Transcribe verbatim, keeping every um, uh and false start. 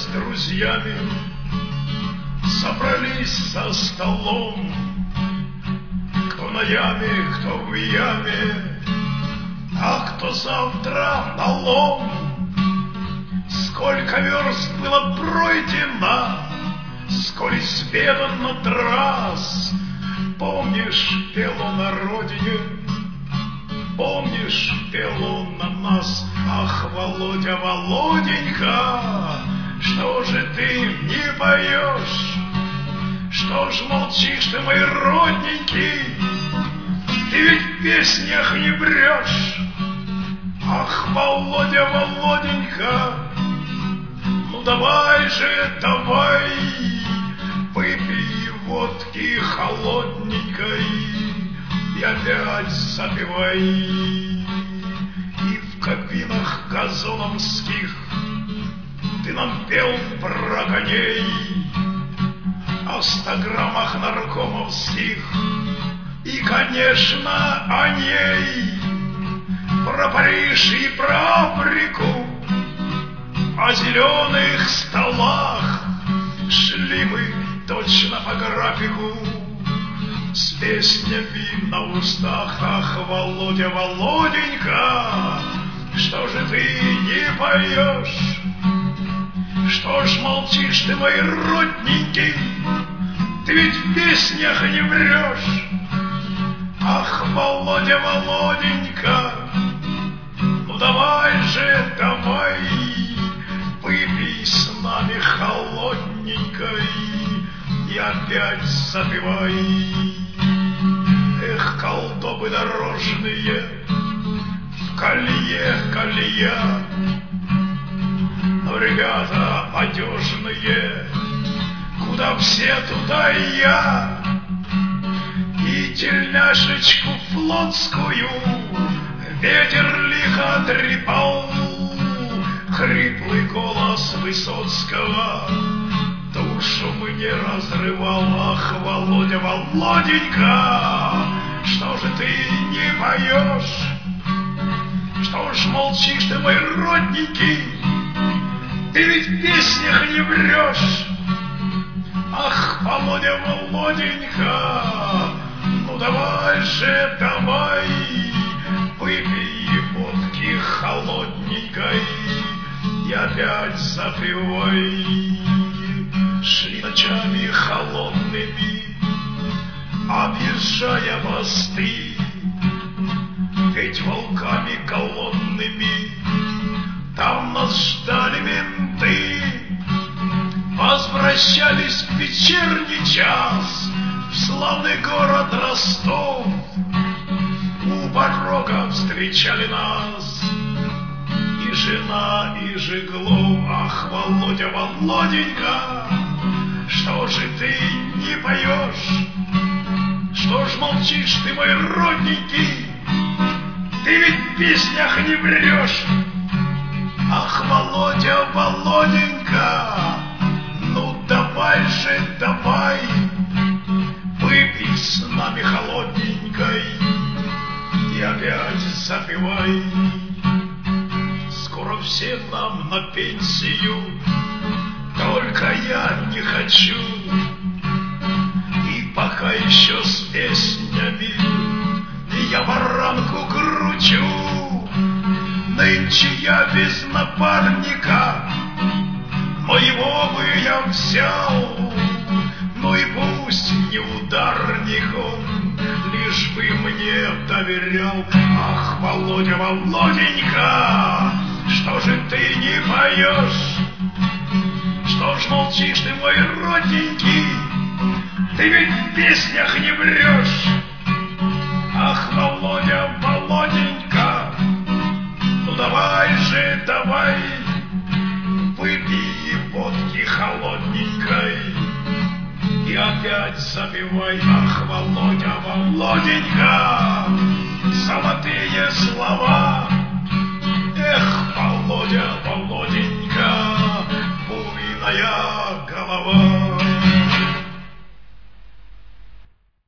друзьями собрались за столом. Кто на яме, кто в яме, а кто завтра на лом. Сколько верст было пройдено, сколь изведано трасс. Помнишь, пел он на родине, помнишь, пел он на нас. Ах, Володя, Володенька, что же ты не поешь? Что ж молчишь ты, мой родненький? Ты ведь в песнях не врешь. Ах, Володя, Володенька, ну давай же, давай, выпей водки холодненькой и опять запивай. И в кабинах газоновских ты нам пел про коней, о ста граммах наркомовских и, конечно, о ней. Про Париж и про Африку, о зеленых столах шли мы точно по графику с песнями на устах. Ах, Володя, Володенька, что же ты не поешь? Что ж молчишь ты, мой родненький? Ты ведь в песнях не врешь. Ах, Володя, Володенька, ну давай же, давай, выпей с нами холодненькой и опять запивай. Эх, колдобы дорожные, в колье колея, но ребята одежные, куда все, туда и я. И тельняшечку флотскую ветер лихо трепал, хриплый голос Высоцкого душу мне разрывал. Ах, Володя, Володенька, что же ты не поешь? Что ж молчишь ты, мой родненький? Ты ведь в песнях не врешь. Ах, Володя, Володенька, ну давай же, давай, выпей водки холодненькой и опять запивай. Шли ночами холодными, объезжая мосты, ведь волками голодными там нас ждали менты. Возвращались в вечерний час в славный город Ростов. У порога встречали нас и жена, и Жиглов. Ах, Володя, Володенька, что же ты не поешь? Что ж молчишь ты, мой родненький? Ты ведь в песнях не врешь. Ах, Володя, Володенька, ну давай же, давай, выпей с нами холодненькой и опять запивай. Скоро все нам на пенсию, только я не хочу. И пока еще с песнями я баранку кручу. Нынче я без напарника, моего бы я взял. Ну и пусть не ударник он, лишь бы мне доверял. Ах, Володя, Володенька, что же ты не поешь? Что ж молчишь ты, мой родненький? Ты ведь в песнях не врешь. Ах, Володя, Володенька, ну давай же, давай, выпей водки холодненькой и опять запивай. Ах, Володя, Володенька, золотые слова. Эх, Володя, Володя.